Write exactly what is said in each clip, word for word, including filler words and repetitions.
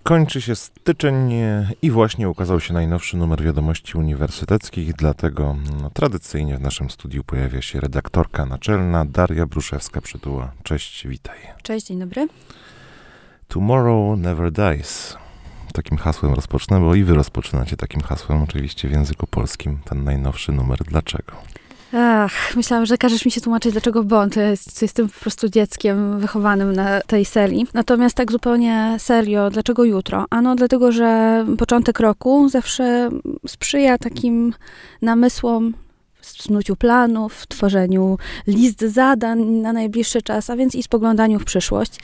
Kończy się styczeń i właśnie ukazał się najnowszy numer Wiadomości Uniwersyteckich, dlatego no, tradycyjnie w naszym studiu pojawia się redaktorka naczelna Daria Bruszewska-Przytuła. Cześć, witaj. Cześć, dzień dobry. Tomorrow never dies. Takim hasłem rozpocznę, bo i wy rozpoczynacie takim hasłem, oczywiście w języku polskim, ten najnowszy numer. Dlaczego? Ach, myślałam, że każesz mi się tłumaczyć, dlaczego Bond. Jest, jestem po prostu dzieckiem wychowanym na tej serii. Natomiast tak zupełnie serio, dlaczego jutro? Ano dlatego, że początek roku zawsze sprzyja takim namysłom, snuciu planów, tworzeniu list zadań na najbliższy czas, a więc i spoglądaniu w przyszłość.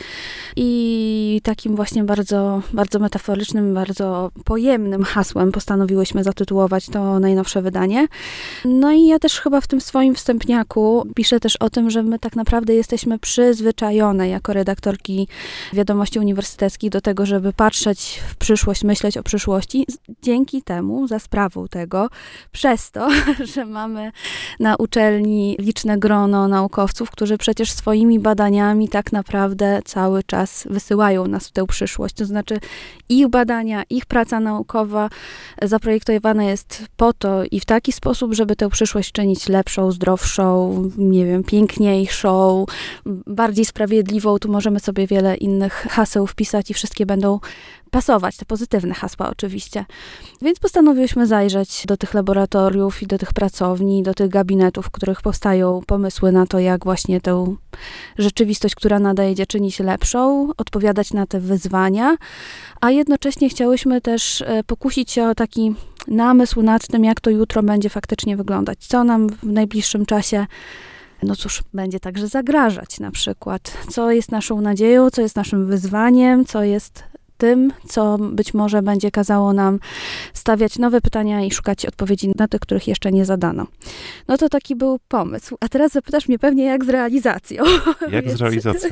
I takim właśnie bardzo, bardzo metaforycznym, bardzo pojemnym hasłem postanowiłyśmy zatytułować to najnowsze wydanie. No i ja też chyba w tym swoim wstępniaku piszę też o tym, że my tak naprawdę jesteśmy przyzwyczajone jako redaktorki Wiadomości Uniwersyteckich do tego, żeby patrzeć w przyszłość, myśleć o przyszłości. Dzięki temu, za sprawą tego, przez to, że mamy na uczelni liczne grono naukowców, którzy przecież swoimi badaniami tak naprawdę cały czas wysyłają nas w tę przyszłość. To znaczy ich badania, ich praca naukowa zaprojektowana jest po to i w taki sposób, żeby tę przyszłość czynić lepszą, zdrowszą, nie wiem, piękniejszą, bardziej sprawiedliwą. Tu możemy sobie wiele innych haseł wpisać i wszystkie będą pasować, te pozytywne hasła oczywiście. Więc postanowiłyśmy zajrzeć do tych laboratoriów i do tych pracowni, do tych gabinetów, w których powstają pomysły na to, jak właśnie tę rzeczywistość, która nadejdzie, czynić lepszą, odpowiadać na te wyzwania, a jednocześnie chciałyśmy też pokusić się o taki namysł nad tym, jak to jutro będzie faktycznie wyglądać. Co nam w najbliższym czasie no cóż, będzie także zagrażać na przykład. Co jest naszą nadzieją, co jest naszym wyzwaniem, co jest tym, co być może będzie kazało nam stawiać nowe pytania i szukać odpowiedzi na te, których jeszcze nie zadano. No to taki był pomysł. A teraz zapytasz mnie pewnie, jak z realizacją. Jak Więc z realizacją?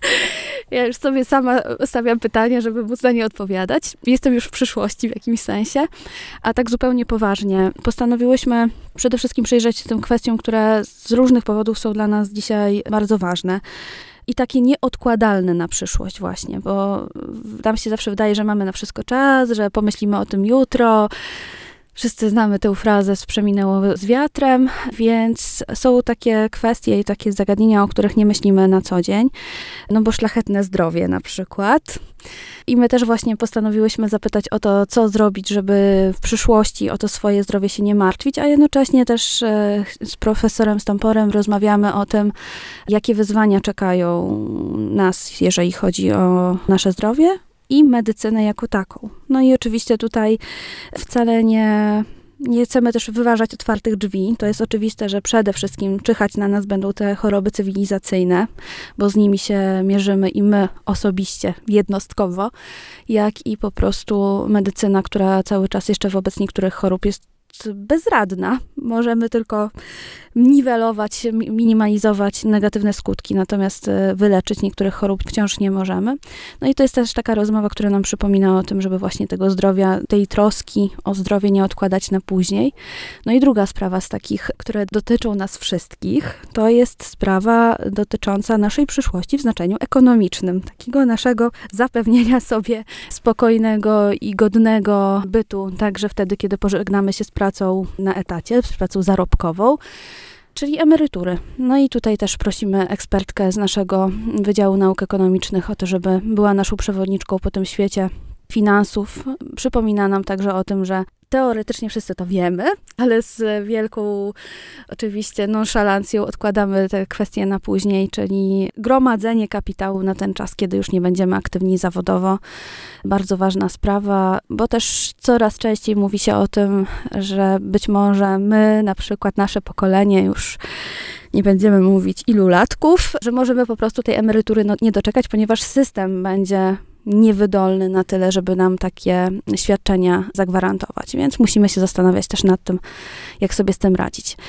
Ja już sobie sama stawiam pytanie, żeby móc na nie odpowiadać. Jestem już w przyszłości w jakimś sensie. A tak zupełnie poważnie. Postanowiłyśmy przede wszystkim przyjrzeć się tym kwestiom, które z różnych powodów są dla nas dzisiaj bardzo ważne. I takie nieodkładalne na przyszłość właśnie, bo nam się zawsze wydaje, że mamy na wszystko czas, że pomyślimy o tym jutro. Wszyscy znamy tę frazę z przeminęło z wiatrem, więc są takie kwestie i takie zagadnienia, o których nie myślimy na co dzień. No bo szlachetne zdrowie na przykład. I my też właśnie postanowiłyśmy zapytać o to, co zrobić, żeby w przyszłości o to swoje zdrowie się nie martwić, a jednocześnie też z profesorem Stamporem rozmawiamy o tym, jakie wyzwania czekają nas, jeżeli chodzi o nasze zdrowie i medycynę jako taką. No i oczywiście tutaj wcale nie... Nie chcemy też wyważać otwartych drzwi. To jest oczywiste, że przede wszystkim czyhać na nas będą te choroby cywilizacyjne, bo z nimi się mierzymy i my osobiście, jednostkowo, jak i po prostu medycyna, która cały czas jeszcze wobec niektórych chorób jest bezradna. Możemy tylko niwelować, minimalizować negatywne skutki, natomiast wyleczyć niektórych chorób wciąż nie możemy. No i to jest też taka rozmowa, która nam przypomina o tym, żeby właśnie tego zdrowia, tej troski o zdrowie nie odkładać na później. No i druga sprawa z takich, które dotyczą nas wszystkich, to jest sprawa dotycząca naszej przyszłości w znaczeniu ekonomicznym. Takiego naszego zapewnienia sobie spokojnego i godnego bytu, także wtedy, kiedy pożegnamy się z pracą na etacie, z pracą zarobkową, czyli emerytury. No i tutaj też prosimy ekspertkę z naszego Wydziału Nauk Ekonomicznych o to, żeby była naszą przewodniczką po tym świecie finansów. Przypomina nam także o tym, że teoretycznie wszyscy to wiemy, ale z wielką oczywiście nonszalancją odkładamy te kwestie na później, czyli gromadzenie kapitału na ten czas, kiedy już nie będziemy aktywni zawodowo. Bardzo ważna sprawa, bo też coraz częściej mówi się o tym, że być może my, na przykład nasze pokolenie już nie będziemy mówić ilu latków, że możemy po prostu tej emerytury no, nie doczekać, ponieważ system będzie niewydolny na tyle, żeby nam takie świadczenia zagwarantować. Więc musimy się zastanawiać też nad tym, jak sobie z tym radzić. Z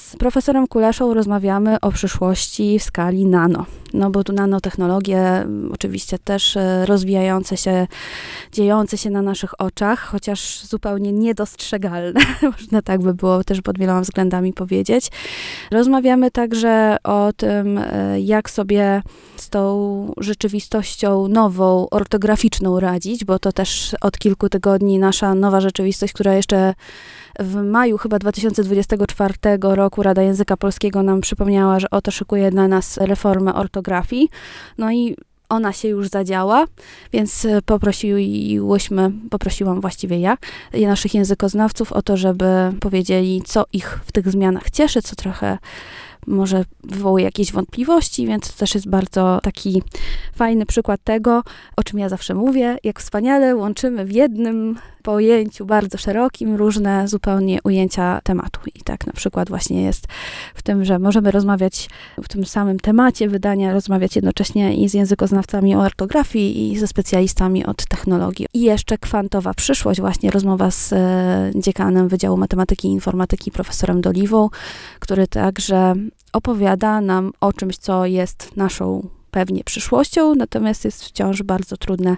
z profesorem Kuleszą rozmawiamy o przyszłości w skali nano. No bo tu nanotechnologie oczywiście też rozwijające się, dziejące się na naszych oczach, chociaż zupełnie niedostrzegalne, można tak by było też pod wieloma względami powiedzieć. Rozmawiamy także o tym, jak sobie z tą rzeczywistością nową, ortograficzną radzić, bo to też od kilku tygodni nasza nowa rzeczywistość, która jeszcze w maju chyba dwa tysiące dwudziestego czwartego roku Rada Języka Polskiego nam przypomniała, że oto szykuje dla nas reformę ortografii. No i ona się już zadziała, więc poprosiłyśmy, poprosiłam właściwie ja, naszych językoznawców o to, żeby powiedzieli, co ich w tych zmianach cieszy, co trochę może wywołuje jakieś wątpliwości, więc to też jest bardzo taki fajny przykład tego, o czym ja zawsze mówię, jak wspaniale łączymy w jednym pojęciu bardzo szerokim różne zupełnie ujęcia tematu. I tak na przykład właśnie jest w tym, że możemy rozmawiać w tym samym temacie wydania, rozmawiać jednocześnie i z językoznawcami o ortografii i ze specjalistami od technologii. I jeszcze kwantowa przyszłość, właśnie rozmowa z e, dziekanem Wydziału Matematyki i Informatyki, profesorem Doliwą, który także opowiada nam o czymś, co jest naszą pewnie przyszłością, natomiast jest wciąż bardzo trudne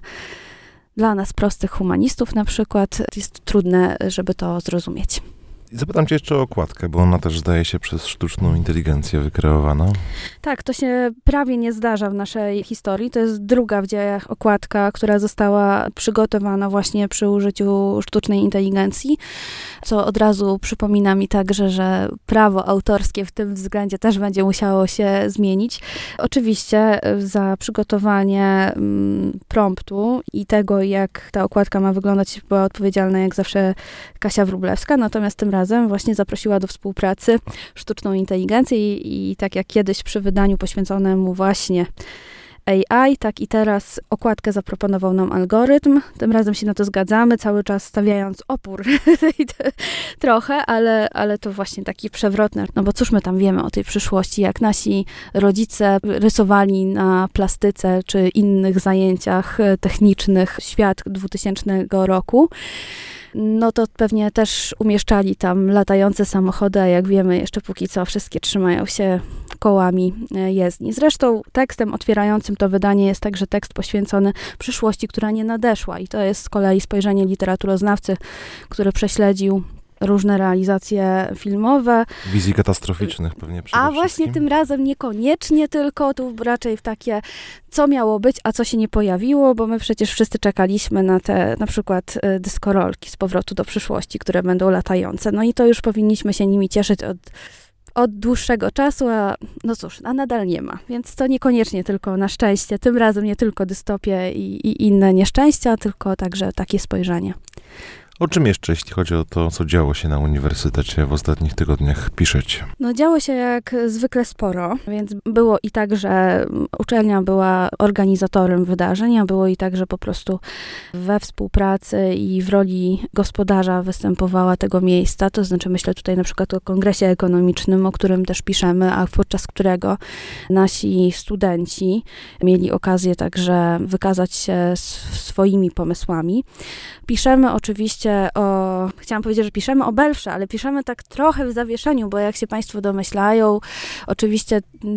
dla nas, prostych humanistów na przykład. Jest trudne, żeby to zrozumieć. Zapytam cię jeszcze o okładkę, bo ona też zdaje się przez sztuczną inteligencję wykreowana. Tak, to się prawie nie zdarza w naszej historii. To jest druga w dziejach okładka, która została przygotowana właśnie przy użyciu sztucznej inteligencji, co od razu przypomina mi także, że prawo autorskie w tym względzie też będzie musiało się zmienić. Oczywiście za przygotowanie promptu i tego, jak ta okładka ma wyglądać, była odpowiedzialna jak zawsze Kasia Wróblewska, natomiast tym razem właśnie zaprosiła do współpracy sztuczną inteligencję i, i tak jak kiedyś przy wydaniu poświęconemu właśnie A I, tak i teraz okładkę zaproponował nam algorytm. Tym razem się na to zgadzamy, cały czas stawiając opór trochę, ale, ale to właśnie taki przewrotny, no bo cóż my tam wiemy o tej przyszłości, jak nasi rodzice rysowali na plastyce czy innych zajęciach technicznych świat dwutysięcznego roku. No to pewnie też umieszczali tam latające samochody, a jak wiemy, jeszcze póki co wszystkie trzymają się kołami jezdni. Zresztą tekstem otwierającym to wydanie jest także tekst poświęcony przyszłości, która nie nadeszła. I to jest z kolei spojrzenie literaturoznawcy, który prześledził różne realizacje filmowe. Wizji katastroficznych pewnie przede A właśnie wszystkim. tym razem niekoniecznie, tylko tu raczej w takie, co miało być, a co się nie pojawiło, bo my przecież wszyscy czekaliśmy na te na przykład dyskorolki z Powrotu do przyszłości, które będą latające. No i to już powinniśmy się nimi cieszyć od od dłuższego czasu, a no cóż, a nadal nie ma. Więc to niekoniecznie tylko na szczęście, tym razem nie tylko dystopie i, i inne nieszczęścia, tylko także takie spojrzenie. O czym jeszcze, jeśli chodzi o to, co działo się na uniwersytecie w ostatnich tygodniach, piszecie? No działo się jak zwykle sporo, więc było i tak, że uczelnia była organizatorem wydarzeń, a było i tak, że po prostu we współpracy i w roli gospodarza występowała tego miejsca, to znaczy myślę tutaj na przykład o kongresie ekonomicznym, o którym też piszemy, a podczas którego nasi studenci mieli okazję także wykazać się swoimi pomysłami. Piszemy oczywiście o, chciałam powiedzieć, że piszemy o Belfrze, ale piszemy tak trochę w zawieszeniu, bo jak się Państwo domyślają, oczywiście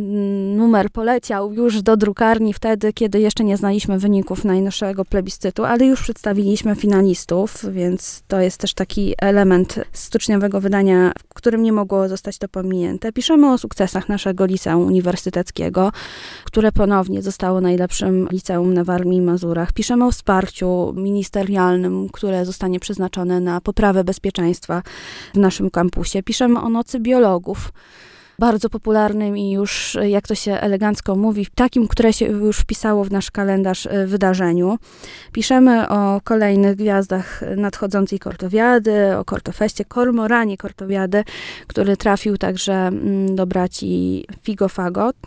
numer poleciał już do drukarni wtedy, kiedy jeszcze nie znaliśmy wyników najnowszego plebiscytu, ale już przedstawiliśmy finalistów, więc to jest też taki element styczniowego wydania, w którym nie mogło zostać to pominięte. Piszemy o sukcesach naszego liceum uniwersyteckiego, które ponownie zostało najlepszym liceum na Warmii i Mazurach. Piszemy o wsparciu ministerialnym, które zostanie przeznaczone na poprawę bezpieczeństwa w naszym kampusie. Piszemy o Nocy Biologów, bardzo popularnym i już, jak to się elegancko mówi, takim, które się już wpisało w nasz kalendarz wydarzeniu. Piszemy o kolejnych gwiazdach nadchodzącej Kortowiady, o Kortofeście, Kormoranie Kortowiady, który trafił także do braci Figo Fagot.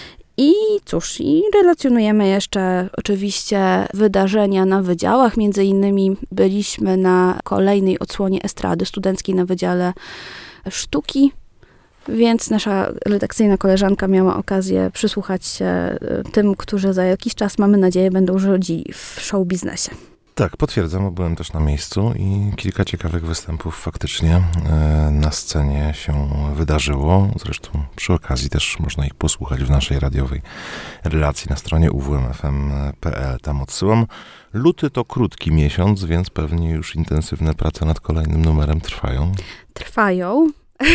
I cóż, i relacjonujemy jeszcze oczywiście wydarzenia na wydziałach. Między innymi byliśmy na kolejnej odsłonie estrady studenckiej na Wydziale Sztuki, więc nasza redakcyjna koleżanka miała okazję przysłuchać się tym, którzy za jakiś czas, mamy nadzieję, będą rządzili w show biznesie. Tak, potwierdzam, byłem też na miejscu i kilka ciekawych występów faktycznie e, na scenie się wydarzyło. Zresztą przy okazji też można ich posłuchać w naszej radiowej relacji na stronie u w m f m kropka p l. Tam odsyłam. Luty to krótki miesiąc, więc pewnie już intensywne prace nad kolejnym numerem trwają. Trwają.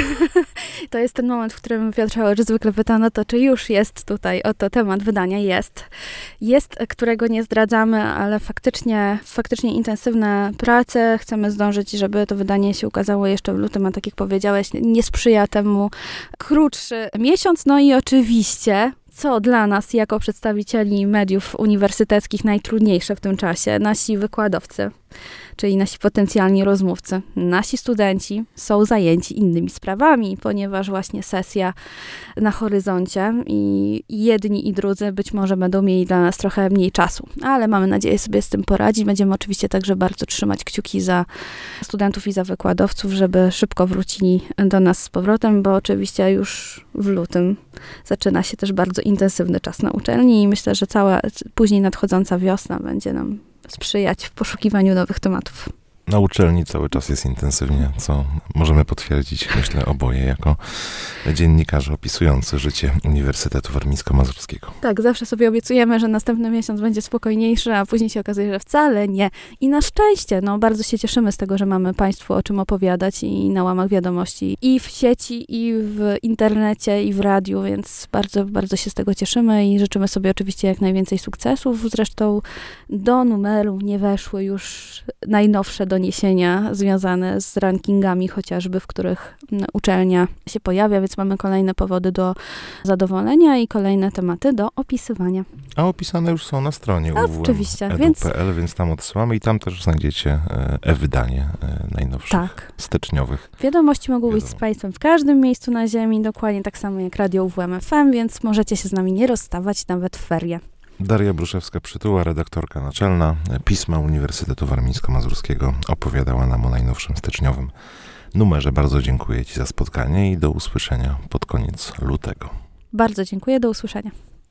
To jest ten moment, w którym Piotr Hałacz zwykle pyta, no to czy już jest tutaj, oto temat wydania jest. Jest, którego nie zdradzamy, ale faktycznie, faktycznie intensywne prace. Chcemy zdążyć, żeby to wydanie się ukazało jeszcze w lutym, a tak jak powiedziałeś, nie sprzyja temu krótszy miesiąc. No i oczywiście, co dla nas jako przedstawicieli mediów uniwersyteckich najtrudniejsze w tym czasie, nasi wykładowcy, czyli nasi potencjalni rozmówcy, nasi studenci są zajęci innymi sprawami, ponieważ właśnie sesja na horyzoncie i jedni i drudzy być może będą mieli dla nas trochę mniej czasu, ale mamy nadzieję sobie z tym poradzić. Będziemy oczywiście także bardzo trzymać kciuki za studentów i za wykładowców, żeby szybko wrócili do nas z powrotem, bo oczywiście już w lutym zaczyna się też bardzo intensywny czas na uczelni i myślę, że cała później nadchodząca wiosna będzie nam sprzyjać w poszukiwaniu nowych tematów. Na uczelni cały czas jest intensywnie, co możemy potwierdzić, myślę, oboje, jako dziennikarze opisujący życie Uniwersytetu Warmińsko-Mazurskiego. Tak, zawsze sobie obiecujemy, że następny miesiąc będzie spokojniejszy, a później się okazuje, że wcale nie. I na szczęście, no bardzo się cieszymy z tego, że mamy Państwu o czym opowiadać i na łamach wiadomości i w sieci, i w internecie, i w radiu, więc bardzo, bardzo się z tego cieszymy i życzymy sobie oczywiście jak najwięcej sukcesów. Zresztą do numeru nie weszły już najnowsze doniesienia związane z rankingami chociażby, w których uczelnia się pojawia, więc mamy kolejne powody do zadowolenia i kolejne tematy do opisywania. A opisane już są na stronie A, oczywiście, u w m kropka e d u kropka p l, więc... więc tam odsyłamy i tam też znajdziecie e-wydanie najnowszych, tak. styczniowych. Wiadomości mogą być z Państwem w każdym miejscu na ziemi, dokładnie tak samo jak radio U W M F M, więc możecie się z nami nie rozstawać nawet w ferie. Daria Bruszewska-Przytuła, redaktorka naczelna Pisma Uniwersytetu Warmińsko-Mazurskiego, opowiadała nam o najnowszym styczniowym numerze. Bardzo dziękuję Ci za spotkanie i do usłyszenia pod koniec lutego. Bardzo dziękuję, do usłyszenia.